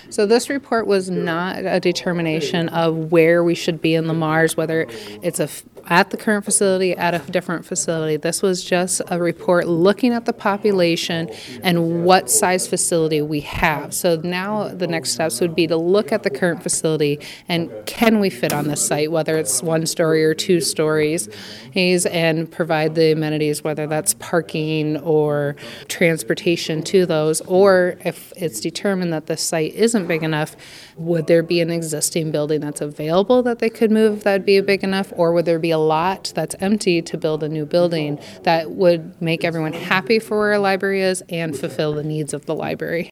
So this report was not a determination of where we should be in the MARS, whether it's at the current facility, at a different facility. This was just a report looking at the population and what size facility we have. So now the next steps would be to look at the current facility and can we fit on this site, whether it's 1 story or 2 stories, and provide the amenities, whether that's parking or transportation to those, or if it's determined that the site isn't big enough, would there be an existing building that's available that they could move that'd be big enough, or would there be a lot that's empty to build a new building that would make everyone happy for where a library is and fulfill the needs of the library?